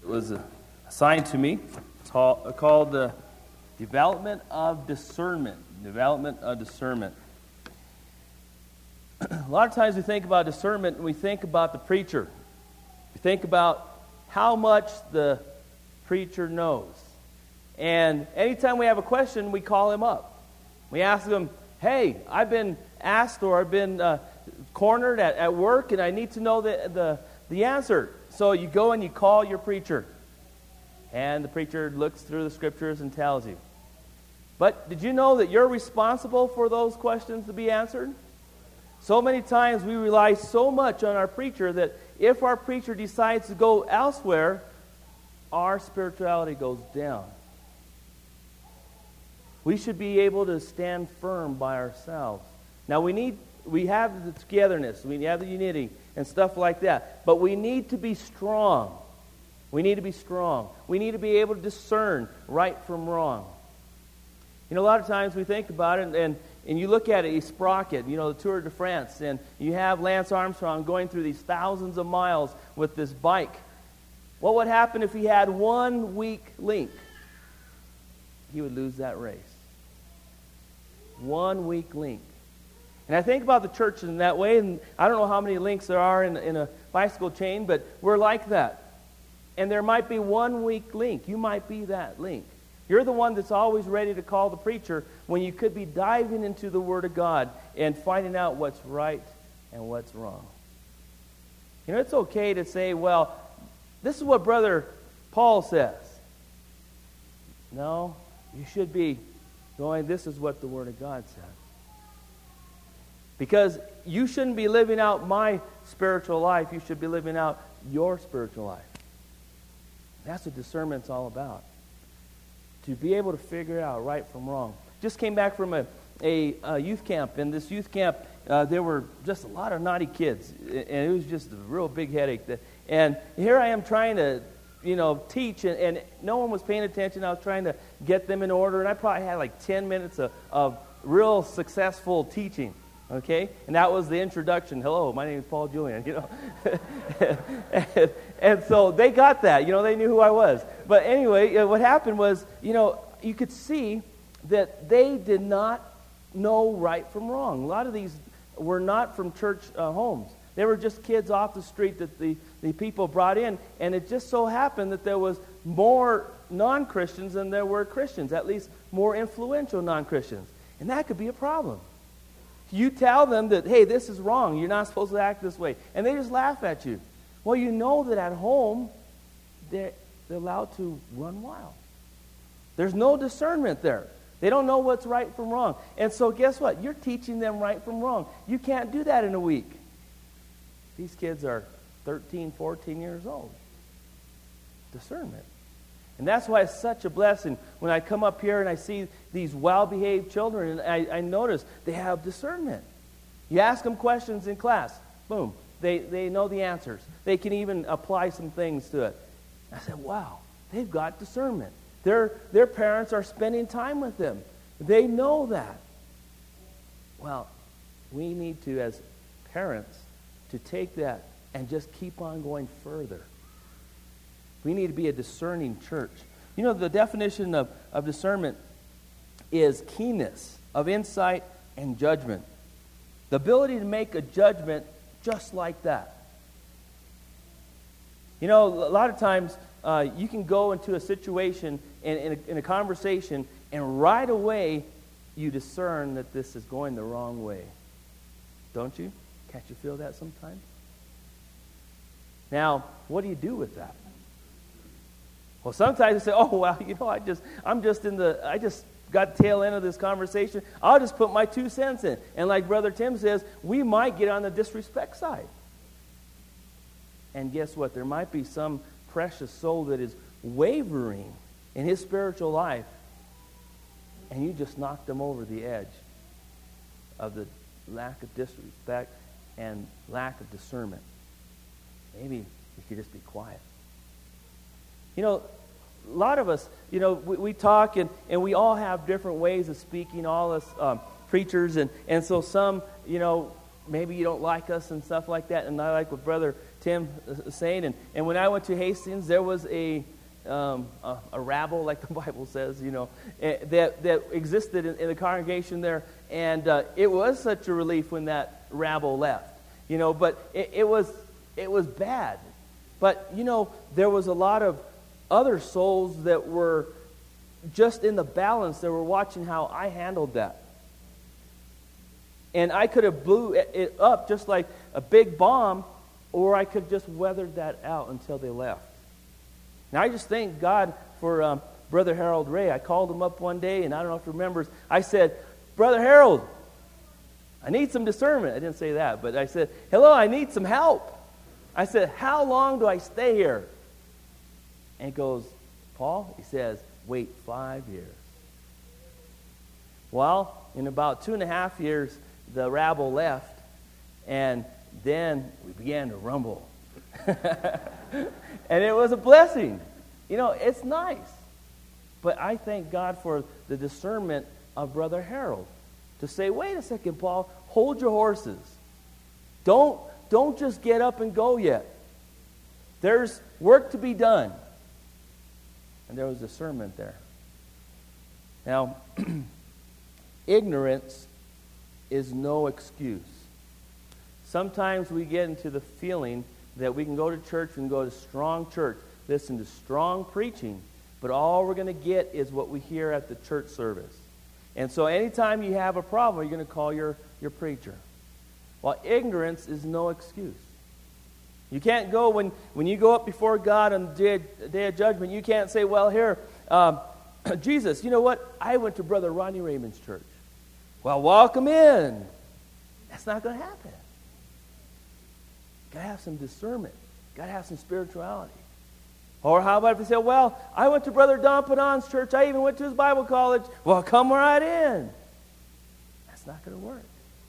was assigned to me. It's called the Development of Discernment. Development of Discernment. A lot of times we think about discernment and we think about the preacher. We think about how much the preacher knows. And anytime we have a question, we call him up. We ask him, hey, I've been asked or I've been cornered at work and I need to know the answer. So you go and you call your preacher. And the preacher looks through the scriptures and tells you. But did you know that you're responsible for those questions to be answered? So many times we rely so much on our preacher that if our preacher decides to go elsewhere, our spirituality goes down. We should be able to stand firm by ourselves. Now we have the togetherness, we have the unity and stuff like that, but we need to be strong. We need to be strong. We need to be able to discern right from wrong. You know, a lot of times we think about it, and you look at it, Sprocket, the Tour de France, and you have Lance Armstrong going through these thousands of miles with this bike. What would happen if he had one weak link? He would lose that race. One weak link. And I think about the church in that way, and I don't know how many links there are in a bicycle chain, but we're like that. And there might be one weak link. You might be that link. You're the one that's always ready to call the preacher when you could be diving into the Word of God and finding out what's right and what's wrong. It's okay to say, well, this is what Brother Paul says. No, you should be going, this is what the Word of God says. Because you shouldn't be living out my spiritual life. You should be living out your spiritual life. That's what discernment's all about. To be able to figure out right from wrong. Just came back from a youth camp. In this youth camp, there were just a lot of naughty kids. And it was just a real big headache. And here I am trying to, teach. And no one was paying attention. I was trying to get them in order. And I probably had like 10 minutes of real successful teaching. Okay? And that was the introduction. Hello, my name is Paul Julian, and so they got that. They knew who I was. But anyway, what happened was, you could see that they did not know right from wrong. A lot of these were not from church homes. They were just kids off the street that the people brought in. And it just so happened that there was more non-Christians than there were Christians, at least more influential non-Christians. And that could be a problem. You tell them that, hey, this is wrong. You're not supposed to act this way. And they just laugh at you. Well, you know that at home, they're allowed to run wild. There's no discernment there. They don't know what's right from wrong. And so guess what? You're teaching them right from wrong. You can't do that in a week. These kids are 13, 14 years old. Discernment. And that's why it's such a blessing when I come up here and I see these well-behaved children, and I notice they have discernment. You ask them questions in class, boom, they know the answers. They can even apply some things to it. I said, wow, they've got discernment. Their parents are spending time with them. They know that. Well, we need to, as parents, to take that and just keep on going further. We need to be a discerning church. The definition of discernment is keenness of insight and judgment. The ability to make a judgment just like that. A lot of times you can go into a situation in a conversation and right away you discern that this is going the wrong way. Don't you? Can't you feel that sometimes? Now, what do you do with that? Well, sometimes you say, oh, well, I just got the tail end of this conversation. I'll just put my 2 cents in. And like Brother Tim says, we might get on the disrespect side. And guess what? There might be some precious soul that is wavering in his spiritual life. And you just knocked them over the edge of the lack of disrespect and lack of discernment. Maybe you could just be quiet. A lot of us, we talk and we all have different ways of speaking, all us preachers. And so some, maybe you don't like us and stuff like that. And I like what Brother Tim saying. And when I went to Hastings, there was a rabble, like the Bible says, that existed in the congregation there. And it was such a relief when that rabble left. But it was bad. But, there was a lot of other souls that were just in the balance. They were watching how I handled that. And I could have blew it up just like a big bomb, or I could just weathered that out until they left. Now, I just thank God for Brother Harold Ray. I called him up one day, and I don't know if he remembers. I said, Brother Harold, I need some discernment. I didn't say that, but I said, hello, I need some help. I said, how long do I stay here? And he goes, Paul, he says, wait 5 years. Well, in about 2.5 years, the rabble left, and then we began to rumble. And it was a blessing. It's nice. But I thank God for the discernment of Brother Harold to say, wait a second, Paul, hold your horses. Don't just get up and go yet. There's work to be done. And there was discernment there. Now, ignorance is no excuse. Sometimes we get into the feeling that we can go to church, we can go to strong church, listen to strong preaching, but all we're going to get is what we hear at the church service. And so anytime you have a problem, you're going to call your preacher. Well, ignorance is no excuse. You can't go, when you go up before God on the day of judgment, you can't say, well, here, Jesus, you know what? I went to Brother Ronnie Raymond's church. Well, welcome in. That's not going to happen. Got to have some discernment. Got to have some spirituality. Or how about if they say, well, I went to Brother Don Padon's church. I even went to his Bible college. Well, come right in. That's not going to work.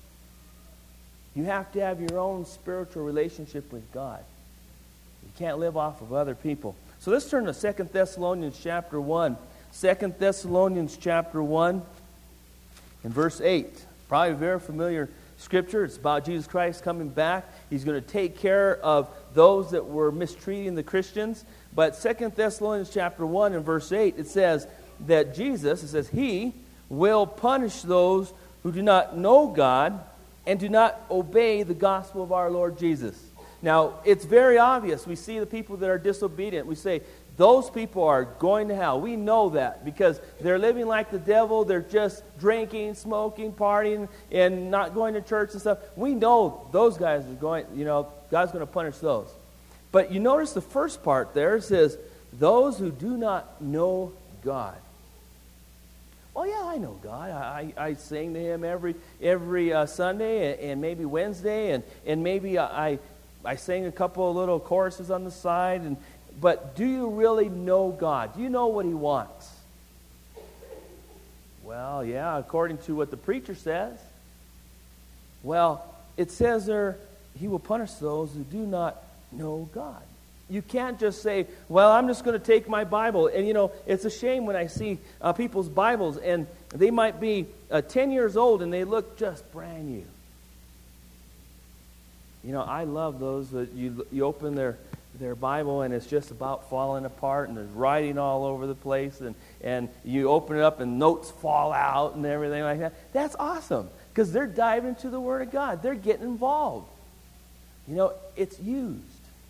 You have to have your own spiritual relationship with God. You can't live off of other people. So let's turn to 2 Thessalonians chapter 1. 2 Thessalonians chapter 1 and verse 8. Probably a very familiar scripture. It's about Jesus Christ coming back. He's going to take care of those that were mistreating the Christians. But 2 Thessalonians chapter 1 and verse 8, it says that Jesus, it says, He will punish those who do not know God and do not obey the gospel of our Lord Jesus. Now, it's very obvious. We see the people that are disobedient. We say, those people are going to hell. We know that because they're living like the devil. They're just drinking, smoking, partying, and not going to church and stuff. We know those guys are going, God's going to punish those. But you notice the first part there, it says, those who do not know God. Well, yeah, I know God. I sing to Him every Sunday and maybe Wednesday, and maybe I sing a couple of little choruses on the side. But do you really know God? Do you know what He wants? Well, yeah, according to what the preacher says. Well, it says there, He will punish those who do not know God. You can't just say, well, I'm just going to take my Bible. And, it's a shame when I see people's Bibles, and they might be 10 years old, and they look just brand new. I love those that you open their Bible, and it's just about falling apart, and there's writing all over the place, and you open it up, and notes fall out and everything like that. That's awesome, because they're diving into the Word of God. They're getting involved. It's used.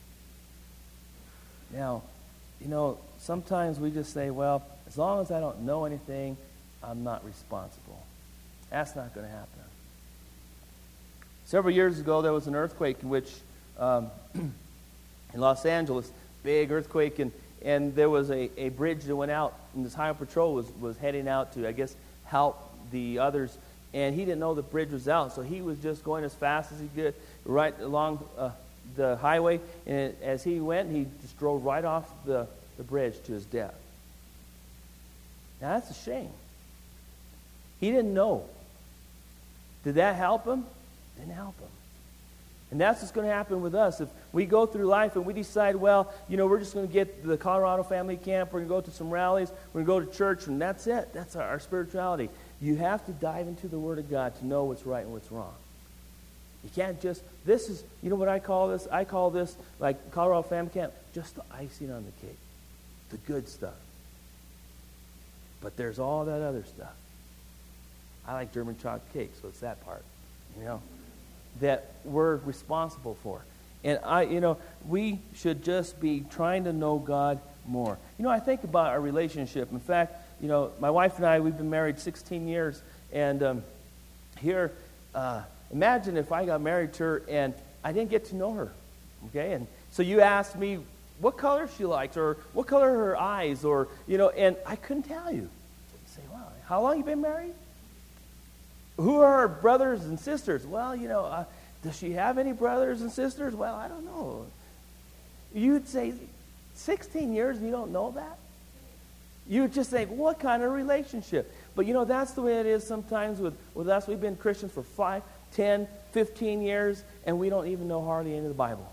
Now, sometimes we just say, well, as long as I don't know anything, I'm not responsible. That's not going to happen. Several years ago, there was an earthquake in which, in Los Angeles, big earthquake, and there was a bridge that went out, and this highway patrol was heading out to, I guess, help the others, and he didn't know the bridge was out, so he was just going as fast as he could right along the highway, and as he went, he just drove right off the bridge to his death. Now, that's a shame. He didn't know. Did that help him? Didn't help him. And that's what's going to happen with us. If we go through life and we decide, well, we're just going to get the Colorado Family Camp, we're going to go to some rallies, we're going to go to church, and that's it. That's our spirituality. You have to dive into the Word of God to know what's right and what's wrong. You can't just, this is, you know what I call this? I call this, like Colorado Family Camp, just the icing on the cake. The good stuff. But there's all that other stuff. I like German chocolate cake, so it's that part, that we're responsible for. And we should just be trying to know God more. I think about our relationship. In fact, my wife and I, we've been married 16 years. And here, imagine if I got married to her and I didn't get to know her. Okay? And so you asked me what color she likes or what color are her eyes or, and I couldn't tell you. You say, wow, how long you been married? Who are her brothers and sisters? Well, does she have any brothers and sisters? Well, I don't know. You'd say, 16 years and you don't know that? You would just think, what kind of relationship? But that's the way it is sometimes with us. We've been Christians for 5, 10, 15 years, and we don't even know hardly any of the Bible.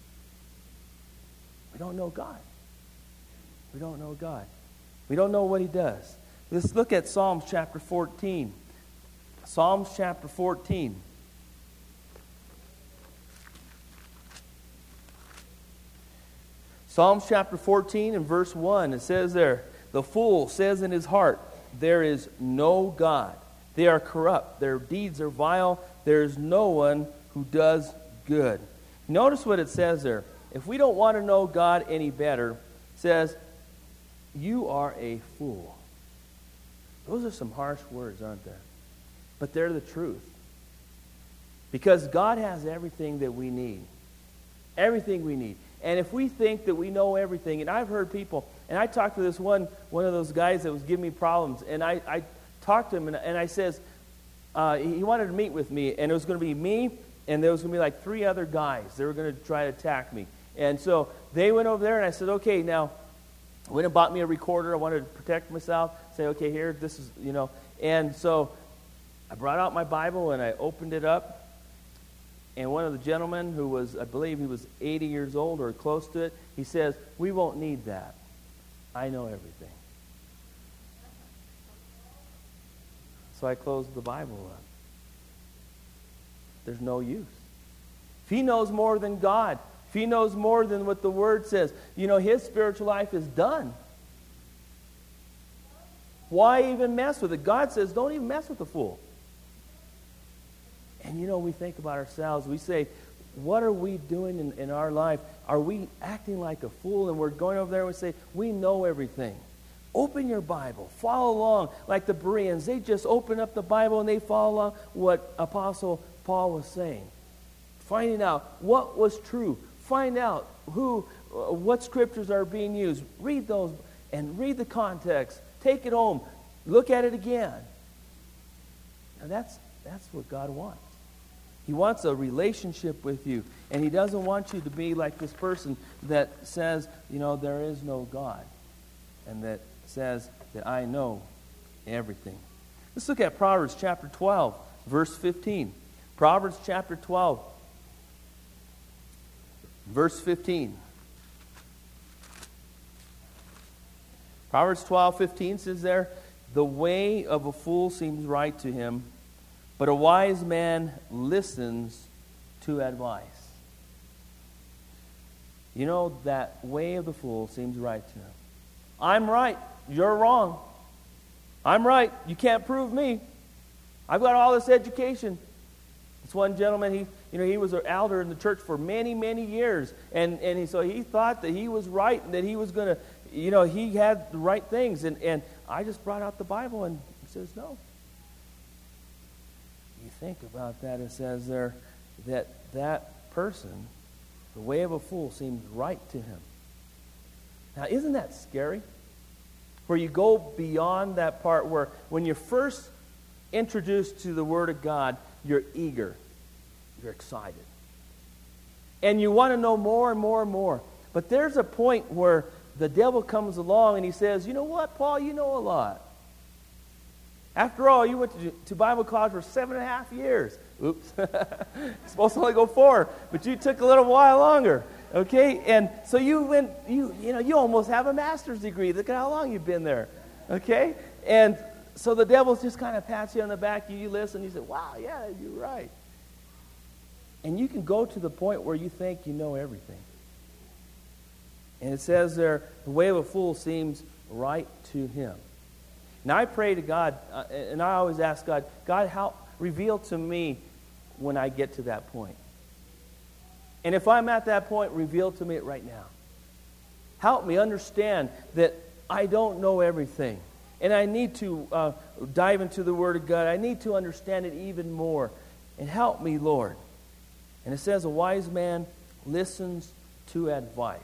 We don't know God. We don't know God. We don't know what He does. Let's look at Psalms chapter 14. Psalms chapter 14. Psalms chapter 14 and verse 1, it says there, the fool says in his heart, there is no God. They are corrupt. Their deeds are vile. There is no one who does good. Notice what it says there. If we don't want to know God any better, it says, you are a fool. Those are some harsh words, aren't they? But they're the truth. Because God has everything that we need. Everything we need. And if we think that we know everything, and I've heard people, and I talked to this one of those guys that was giving me problems, and I talked to him, and I says, he wanted to meet with me, and it was going to be me, and there was going to be like 3 other guys. They were going to try to attack me. And so they went over there, and I said, okay, now, I went and bought me a recorder. I wanted to protect myself, say, okay, here, this is, And so I brought out my Bible, and I opened it up. And one of the gentlemen who was, I believe he was 80 years old or close to it, he says, we won't need that. I know everything. So I closed the Bible up. There's no use. If he knows more than God, if he knows more than what the Word says, his spiritual life is done. Why even mess with it? God says, don't even mess with the fool. And we think about ourselves. We say, what are we doing in our life? Are we acting like a fool? And we're going over there and we say, we know everything. Open your Bible. Follow along. Like the Bereans, they just open up the Bible and they follow along what Apostle Paul was saying. Finding out what was true. Find out what scriptures are being used. Read those and read the context. Take it home. Look at it again. Now that's what God wants. He wants a relationship with you. And He doesn't want you to be like this person that says, there is no God. And that says that I know everything. Let's look at Proverbs chapter 12, verse 15. Proverbs chapter 12, verse 15. Proverbs 12:15 says there, the way of a fool seems right to him, but a wise man listens to advice. That way of the fool seems right to him. I'm right. You're wrong. I'm right. You can't prove me. I've got all this education. This one gentleman, he was an elder in the church for many, many years. So he thought that he was right and that he was going to, he had the right things. And I just brought out the Bible and he says, no. You think about that, it says there that person, the way of a fool seems right to him. Now, isn't that scary? Where you go beyond that part where when you're first introduced to the Word of God, you're eager. You're excited. And you want to know more and more and more. But there's a point where the devil comes along and he says, you know what, Paul, you know a lot. After all, you went to Bible college for 7.5 years. Oops. You're supposed to only go 4, but you took a little while longer. Okay? And so you almost have a master's degree. Look at how long you've been there. Okay? And so the devil just kind of pats you on the back. You listen. You say, wow, yeah, you're right. And you can go to the point where you think you know everything. And it says there, the way of a fool seems right to him. And I pray to God, and I always ask God, God, reveal to me when I get to that point. And if I'm at that point, reveal to me it right now. Help me understand that I don't know everything. And I need to dive into the Word of God. I need to understand it even more. And help me, Lord. And it says, a wise man listens to advice.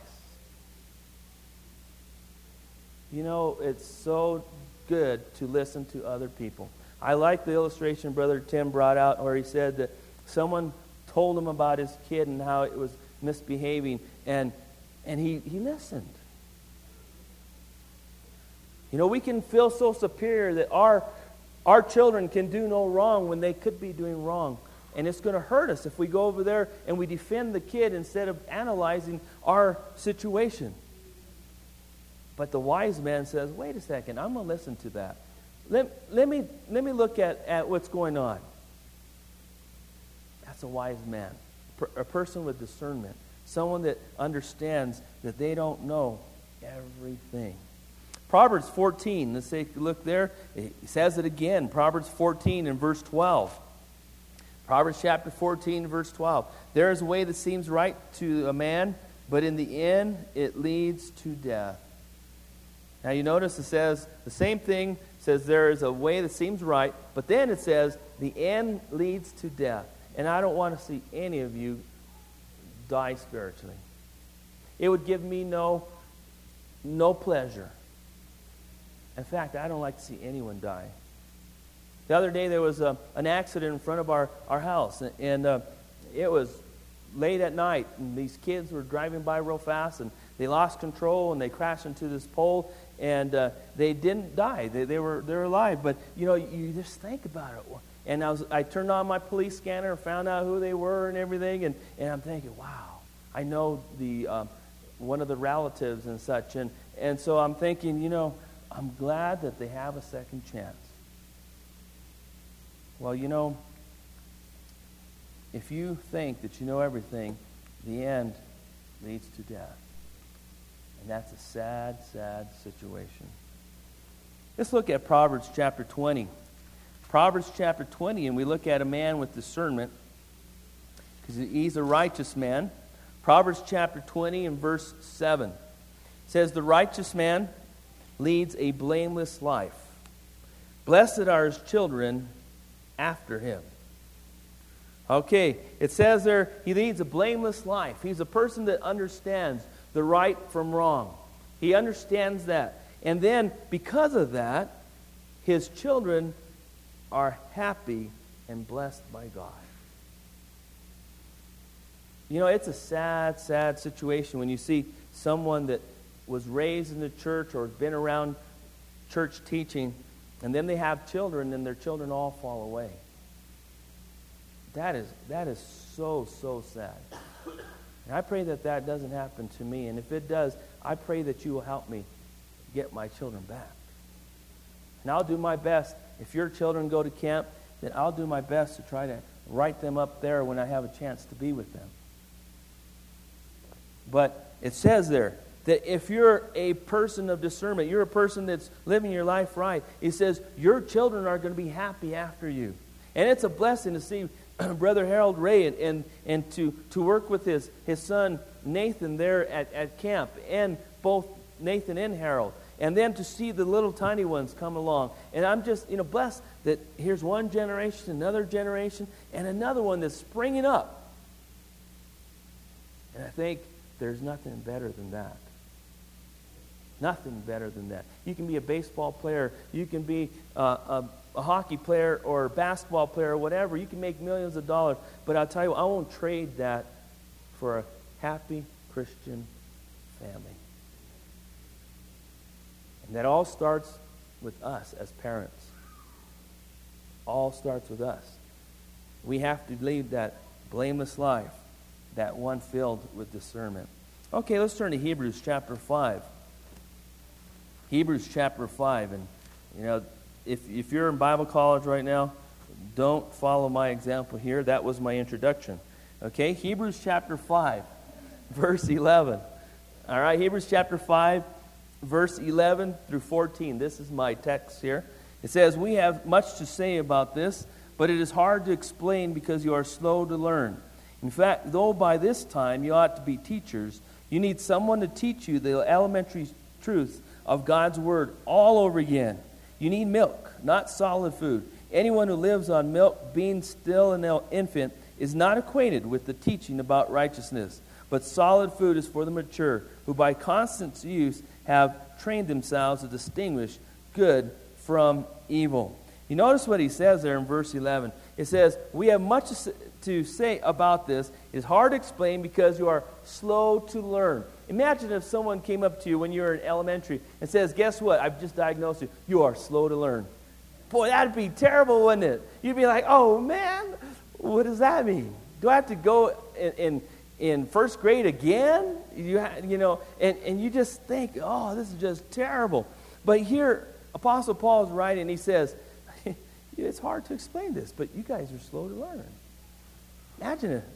You know, it's so good to listen to other people. I like the illustration Brother Tim brought out where he said that someone told him about his kid and how it was misbehaving, and he listened. You know, we can feel so superior that our children can do no wrong when they could be doing wrong. And it's going to hurt us if we go over there and we defend the kid instead of analyzing our situation. But the wise man says, wait a second, I'm going to listen to that. Let me look at what's going on. That's a wise man, a person with discernment, someone that understands that they don't know everything. Proverbs 14, let's take a look there. It says it again, Proverbs 14 and verse 12. Proverbs chapter 14, verse 12. There is a way that seems right to a man, but in the end it leads to death. Now you notice it says the same thing, says there is a way that seems right, but then it says the end leads to death. And I don't want to see any of you die spiritually. It would give me no pleasure. In fact, I don't like to see anyone die. The other day there was an accident in front of our house, and it was late at night, and these kids were driving by real fast, and they lost control, and they crashed into this pole, and they didn't die. They were alive. But you know, you just think about it. And I turned on my police scanner and found out who they were and everything, and I'm thinking, wow, I know one of the relatives and such, and so I'm thinking, you know, I'm glad that they have a second chance. Well, you know, if you think that you know everything, the end leads to death. And that's a sad, sad situation. Let's look at Proverbs chapter 20. Proverbs chapter 20, and we look at a man with discernment, because he's a righteous man. Proverbs chapter 20 and verse 7 says, the righteous man leads a blameless life. Blessed are his children after him. Okay, it says there, he leads a blameless life. He's a person that understands the right from wrong. He understands that. And then, because of that, his children are happy and blessed by God. You know, it's a sad, sad situation when you see someone that was raised in the church or has been around church teaching, and then they have children, and their children all fall away. That is so, so sad. And I pray that that doesn't happen to me. And if it does, I pray that you will help me get my children back. And I'll do my best. If your children go to camp, then I'll do my best to try to write them up there when I have a chance to be with them. But it says there that if you're a person of discernment, you're a person that's living your life right, it says your children are going to be happy after you. And it's a blessing to see Brother Harold Ray and to work with his son Nathan there at camp, and both Nathan and Harold. And then to see the little tiny ones come along. And I'm just, blessed that here's one generation, another generation, and another one that's springing up. And I think there's nothing better than that. Nothing better than that. You can be a baseball player. You can be a hockey player or a basketball player or whatever. You can make millions of dollars. But I'll tell you, I won't trade that for a happy Christian family. And that all starts with us as parents. All starts with us. We have to lead that blameless life, that one filled with discernment. Okay, let's turn to Hebrews chapter 5. Hebrews chapter 5. And, if you're in Bible college right now, don't follow my example here. That was my introduction. Okay, Hebrews chapter 5, verse 11. All right, Hebrews chapter 5, verse 11 through 14. This is my text here. It says, "We have much to say about this, but it is hard to explain because you are slow to learn. In fact, though by this time you ought to be teachers, you need someone to teach you the elementary truths of God's Word all over again. You need milk, not solid food. Anyone who lives on milk, being still an infant, is not acquainted with the teaching about righteousness. But solid food is for the mature, who by constant use have trained themselves to distinguish good from evil." You notice what he says there in verse 11. It says, "We have much to say about this. It is hard to explain because you are slow to learn." Imagine if someone came up to you when you were in elementary and says, "Guess what? I've just diagnosed you. You are slow to learn." Boy, that'd be terrible, wouldn't it? You'd be like, "Oh, man, what does that mean? Do I have to go in first grade again?" And you just think, "Oh, this is just terrible." But here, Apostle Paul is writing, and he says, it's hard to explain this, but you guys are slow to learn. Imagine it.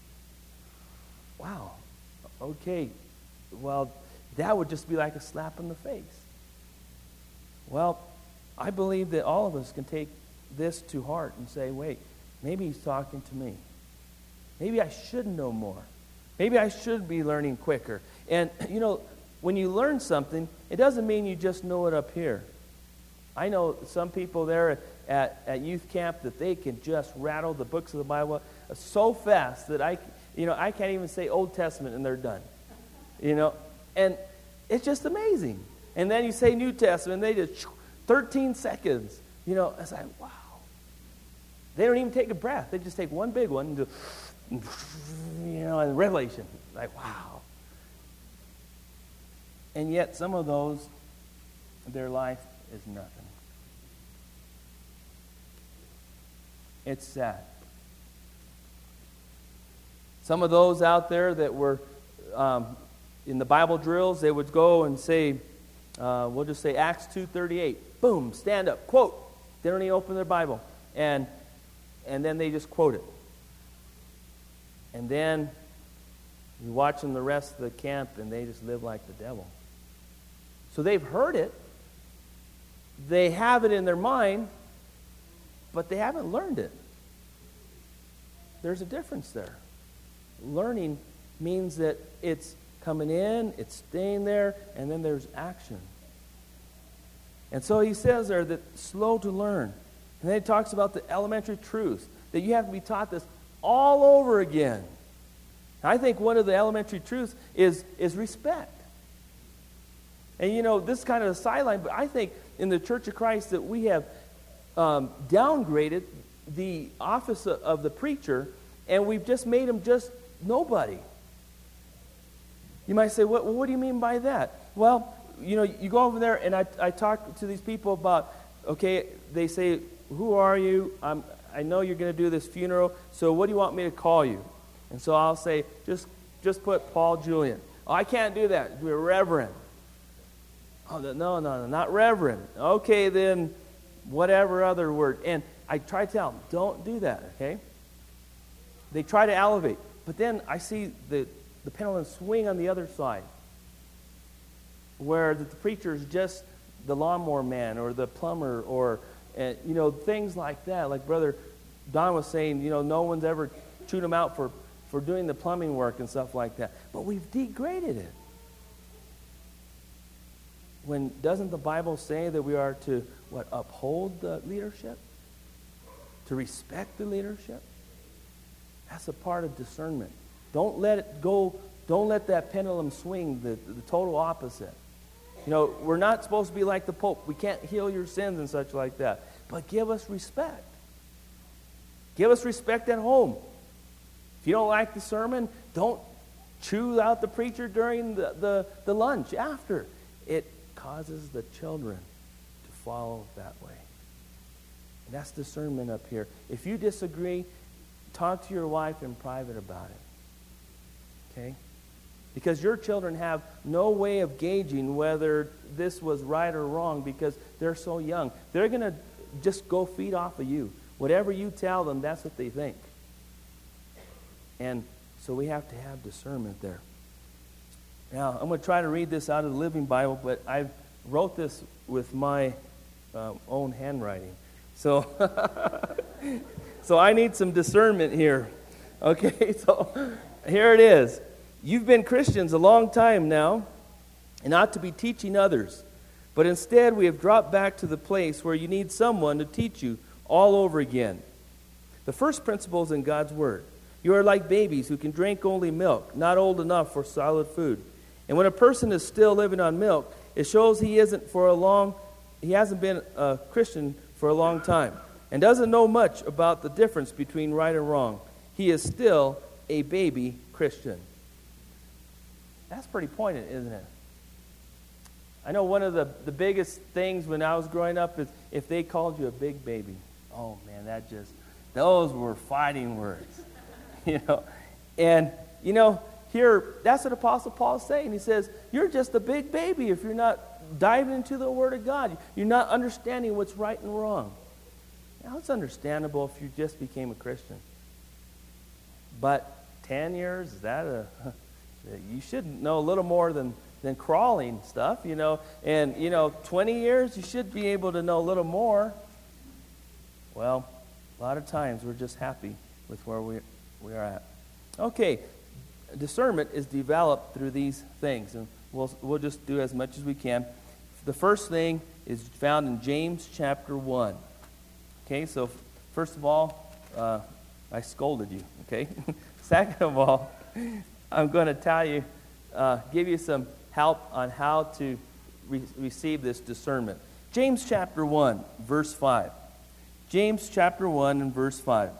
Wow. Okay. Well, that would just be like a slap in the face. Well, I believe that all of us can take this to heart and say, wait, maybe he's talking to me. Maybe I should know more. Maybe I should be learning quicker. And, when you learn something, it doesn't mean you just know it up here. I know some people there at youth camp that they can just rattle the books of the Bible so fast that I can't even say Old Testament and they're done. And it's just amazing. And then you say New Testament and they just 13 seconds. It's like, wow. They don't even take a breath. They just take one big one and do, and Revelation. Like, wow. And yet some of those, their life is nothing. It's sad. Some of those out there that were in the Bible drills, they would go and say, we'll just say Acts 2:38. Boom, stand up, quote. They don't even open their Bible. And then they just quote it. And then you watch them the rest of the camp and they just live like the devil. So they've heard it. They have it in their mind, but they haven't learned it. There's a difference there. Learning means that it's coming in, it's staying there, and then there's action. And so he says there that slow to learn. And then he talks about the elementary truths, that you have to be taught this all over again. I think one of the elementary truths is respect. And this is kind of a sideline, but I think in the Church of Christ that we have downgraded the office of the preacher, and we've just made him just nobody. You might say, what do you mean by that? Well, you go over there, and I talk to these people about, okay, they say, who are you? I know you're going to do this funeral, so what do you want me to call you? And so I'll say, just put Paul Julian. Oh, I can't do that. We're Reverend. Oh, no, not Reverend. Okay, then whatever other word. And I try to tell them, don't do that, okay? They try to elevate. But then I see the pendulum swing on the other side, where the preacher is just the lawnmower man or the plumber or, things like that. Like Brother Don was saying, no one's ever chewed him out for doing the plumbing work and stuff like that. But we've degraded it. When doesn't the Bible say that we are to uphold the leadership? To respect the leadership? That's a part of discernment. Don't let it go. Don't let that pendulum swing the total opposite. We're not supposed to be like the Pope. We can't heal your sins and such like that. But give us respect. Give us respect at home. If you don't like the sermon, don't chew out the preacher during the lunch after. It causes the children to follow that way. And that's discernment up here. If you disagree, talk to your wife in private about it. Okay? Because your children have no way of gauging whether this was right or wrong because they're so young. They're going to just go feed off of you. Whatever you tell them, that's what they think. And so we have to have discernment there. Now, I'm going to try to read this out of the Living Bible, but I wrote this with my own handwriting. So, so I need some discernment here. Okay, so here it is. You've been Christians a long time now, and ought to be teaching others. But instead, we have dropped back to the place where you need someone to teach you all over again. The first principle is in God's Word. You are like babies who can drink only milk, not old enough for solid food. And when a person is still living on milk, it shows he hasn't been a Christian for a long time and doesn't know much about the difference between right and wrong. He is still a baby Christian. That's pretty poignant, isn't it? I know one of the biggest things when I was growing up is if they called you a big baby. Oh, man, those were fighting words. And, here, that's what Apostle Paul is saying. He says, you're just a big baby if you're not diving into the Word of God. You're not understanding what's right and wrong. Now, it's understandable if you just became a Christian. But 10 years, you should know a little more than crawling stuff, And, 20 years, you should be able to know a little more. Well, a lot of times we're just happy with where we are at. Okay, discernment is developed through these things, and we'll just do as much as we can. The first thing is found in James chapter 1. Okay, so first of all, I scolded you, okay? Second of all, I'm going to tell you, give you some help on how to receive this discernment. James chapter 1, verse 5. James chapter 1 and verse 5.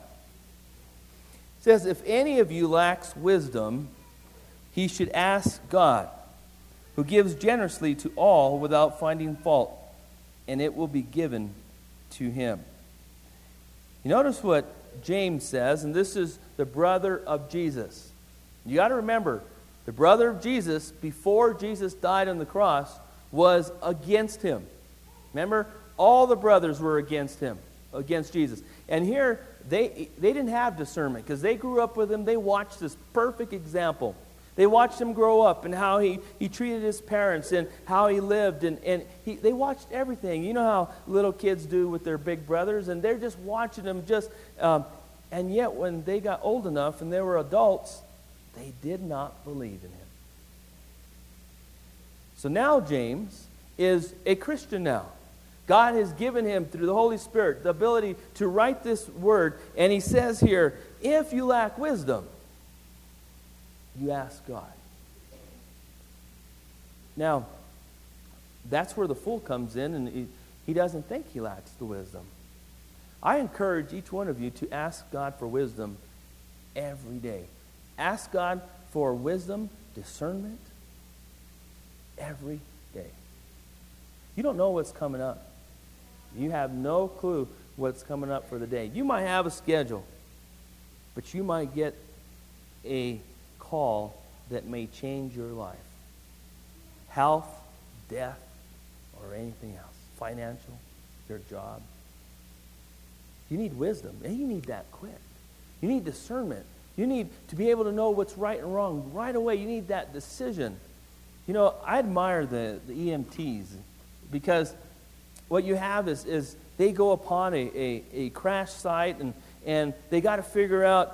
It says, if any of you lacks wisdom, he should ask God, who gives generously to all without finding fault, and it will be given to him. You notice what James says, and this is the brother of Jesus. You got to remember, the brother of Jesus, before Jesus died on the cross, was against him. Remember, all the brothers were against him, against Jesus. And here, they didn't have discernment because they grew up with him. They watched this perfect example. They watched him grow up and how he treated his parents and how he lived. And they watched everything. You know how little kids do with their big brothers, and they're just watching them and yet when they got old enough and they were adults, they did not believe in him. So now James is a Christian now. God has given him, through the Holy Spirit, the ability to write this word. And he says here, if you lack wisdom, you ask God. Now, that's where the fool comes in, and he doesn't think he lacks the wisdom. I encourage each one of you to ask God for wisdom every day. Ask God for wisdom, discernment, every day. You don't know what's coming up. You have no clue what's coming up for the day. You might have a schedule, but you might get a call that may change your life. Health, death, or anything else. Financial, your job. You need wisdom, and you need that quick. You need discernment. You need to be able to know what's right and wrong right away. You need that decision. I admire the EMTs because what you have is they go upon a crash site and they got to figure out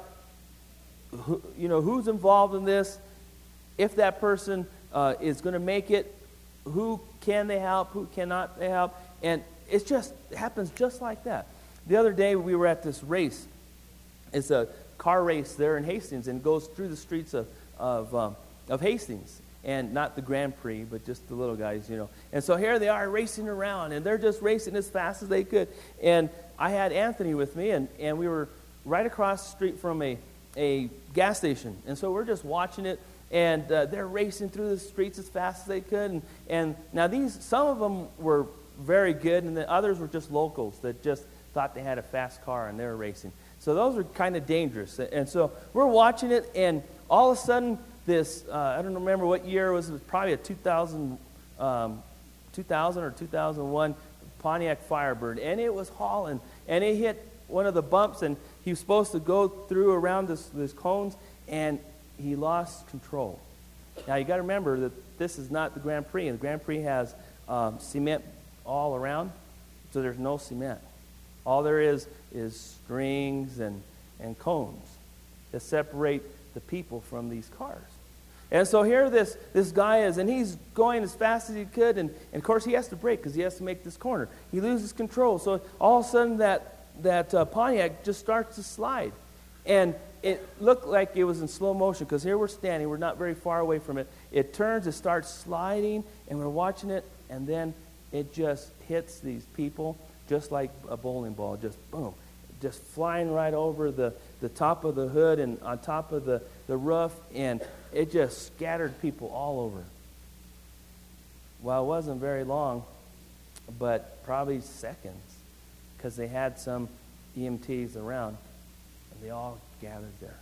who's involved in this, if that person is going to make it, who can they help, who cannot they help, and it happens just like that. The other day we were at this race. It's a car race there in Hastings, and it goes through the streets of Hastings. And not the Grand Prix, but just the little guys, And so here they are racing around, and they're just racing as fast as they could. And I had Anthony with me, and we were right across the street from a gas station. And so we're just watching it, and they're racing through the streets as fast as they could. And now some of them were very good, and the others were just locals that just thought they had a fast car, and they were racing. So those were kind of dangerous. And so we're watching it, and all of a sudden, I don't remember what year it was probably a 2000 or 2001 Pontiac Firebird, and it was hauling, and it hit one of the bumps, and he was supposed to go through around this cones, and he lost control. Now, you got to remember that this is not the Grand Prix. And the Grand Prix has cement all around, so there's no cement. All there is strings and cones that separate the people from these cars. And so here this guy is, and he's going as fast as he could, and of course he has to brake because he has to make this corner. He loses control, so all of a sudden that Pontiac just starts to slide. And it looked like it was in slow motion because here we're standing, we're not very far away from it. It turns, it starts sliding, and we're watching it, and then it just hits these people just like a bowling ball, just boom, just flying right over the top of the hood and on top of the roof, and it just scattered people all over. Well, it wasn't very long, but probably seconds, because they had some EMTs around, and they all gathered there.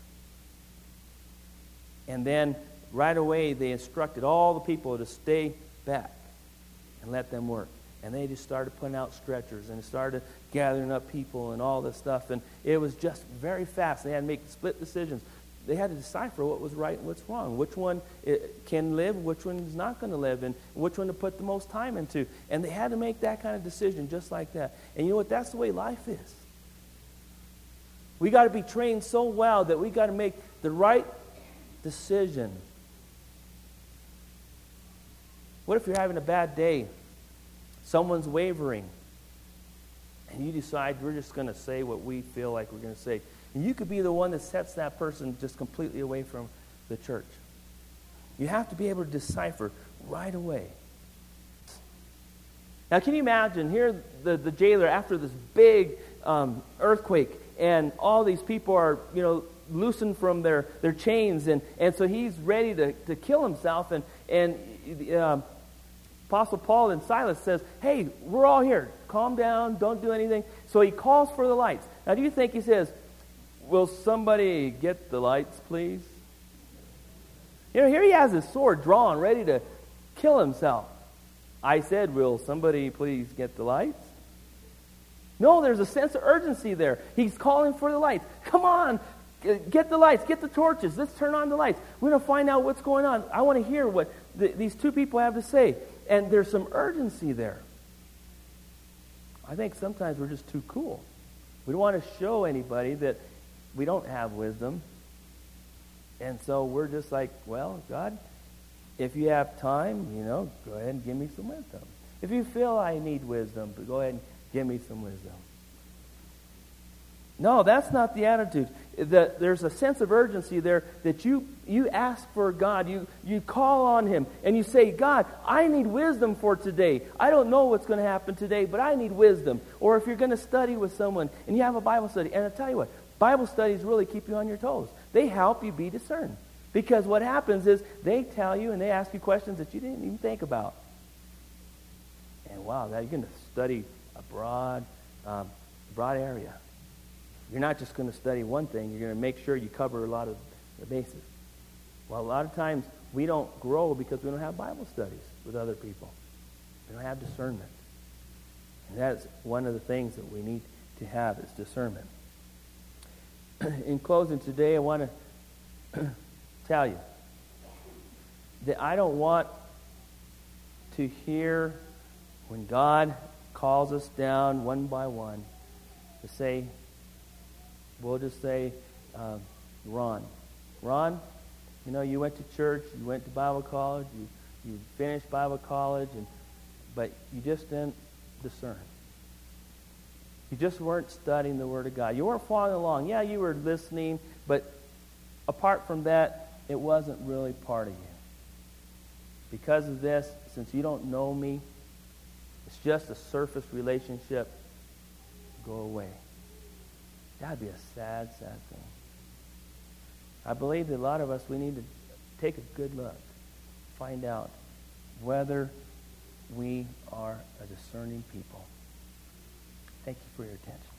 And then right away they instructed all the people to stay back and let them work. And they just started putting out stretchers and started gathering up people and all this stuff. And it was just very fast. They had to make split decisions. They had to decipher what was right and what's wrong, which one can live, which one is not going to live, and which one to put the most time into. And they had to make that kind of decision just like that. And you know what? That's the way life is. We got to be trained so well that we got to make the right decision. What if you're having a bad day? Someone's wavering, and you decide we're just going to say what we feel like we're going to say. And you could be the one that sets that person just completely away from the church. You have to be able to decipher right away. Now, can you imagine here the jailer after this big earthquake, and all these people are, loosened from their chains, and so he's ready to kill himself, and Apostle Paul and Silas says, hey, we're all here. Calm down. Don't do anything. So he calls for the lights. Now, do you think he says, will somebody get the lights, please? Here he has his sword drawn, ready to kill himself. I said, will somebody please get the lights? No, there's a sense of urgency there. He's calling for the lights. Come on, get the lights, get the torches. Let's turn on the lights. We're going to find out what's going on. I want to hear what these two people have to say. And there's some urgency there. I think sometimes we're just too cool. We don't want to show anybody that we don't have wisdom. And so we're just like, well, God, if you have time, go ahead and give me some wisdom. If you feel I need wisdom, go ahead and give me some wisdom. No, that's not the attitude. There's a sense of urgency there that you ask for God. You call on Him and you say, God, I need wisdom for today. I don't know what's going to happen today, but I need wisdom. Or if you're going to study with someone and you have a Bible study, and I'll tell you what, Bible studies really keep you on your toes. They help you be discerned. Because what happens is they tell you and they ask you questions that you didn't even think about. And wow, now you're going to study a broad area. You're not just going to study one thing. You're going to make sure you cover a lot of the bases. Well, a lot of times we don't grow because we don't have Bible studies with other people. We don't have discernment. And that's one of the things that we need to have is discernment. In closing today, I want to tell you that I don't want to hear when God calls us down one by one to say, we'll just say, Ron, you went to church, you went to Bible college, you finished Bible college, but you just didn't discern. You just weren't studying the Word of God. You weren't following along. Yeah, you were listening, but apart from that, it wasn't really part of you. Because of this, since you don't know me, it's just a surface relationship, go away. That would be a sad, sad thing. I believe that a lot of us, we need to take a good look, find out whether we are a discerning people. Thank you for your attention.